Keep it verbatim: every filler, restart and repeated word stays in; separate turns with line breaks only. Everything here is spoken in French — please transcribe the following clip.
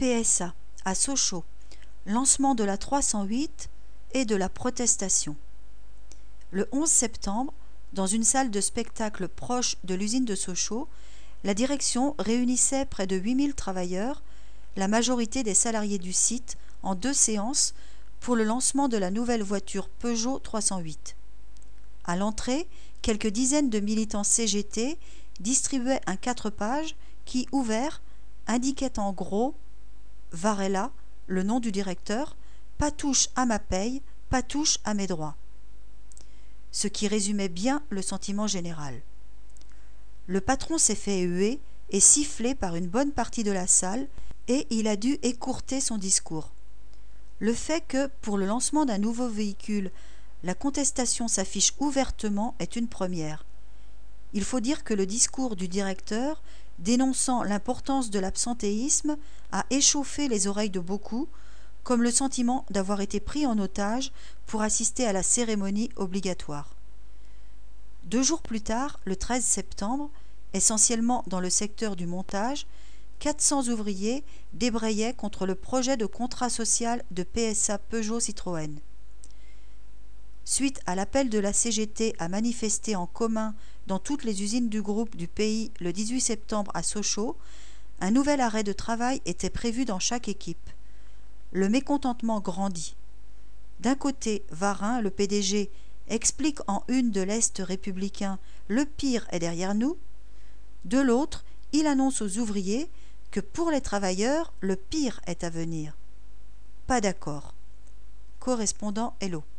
P S A à Sochaux, lancement de la trois cent huit et de la protestation. Le onze septembre, dans une salle de spectacle proche de l'usine de Sochaux, la direction réunissait près de huit mille travailleurs, la majorité des salariés du site, en deux séances pour le lancement de la nouvelle voiture Peugeot trois cent huit. À l'entrée, quelques dizaines de militants C G T distribuaient un quatre pages qui, ouvert, indiquait en gros « Varela », le nom du directeur, « pas touche à ma paye, pas touche à mes droits », ce qui résumait bien le sentiment général. Le patron s'est fait huer et siffler par une bonne partie de la salle et il a dû écourter son discours. Le fait que, pour le lancement d'un nouveau véhicule, la contestation s'affiche ouvertement est une première. Il faut dire que le discours du directeur, dénonçant l'importance de l'absentéisme, a échauffé les oreilles de beaucoup, comme le sentiment d'avoir été pris en otage pour assister à la cérémonie obligatoire. Deux jours plus tard, le treize septembre, essentiellement dans le secteur du montage, quatre cents ouvriers débrayaient contre le projet de contrat social de P S A Peugeot Citroën. Suite à l'appel de la C G T à manifester en commun dans toutes les usines du groupe du pays le dix-huit septembre à Sochaux, un nouvel arrêt de travail était prévu dans chaque équipe. Le mécontentement grandit. D'un côté, Varin, le P D G, explique en une de l'Est républicain « Le pire est derrière nous ». De l'autre, il annonce aux ouvriers que pour les travailleurs, le pire est à venir. Pas d'accord. Correspondant Hello.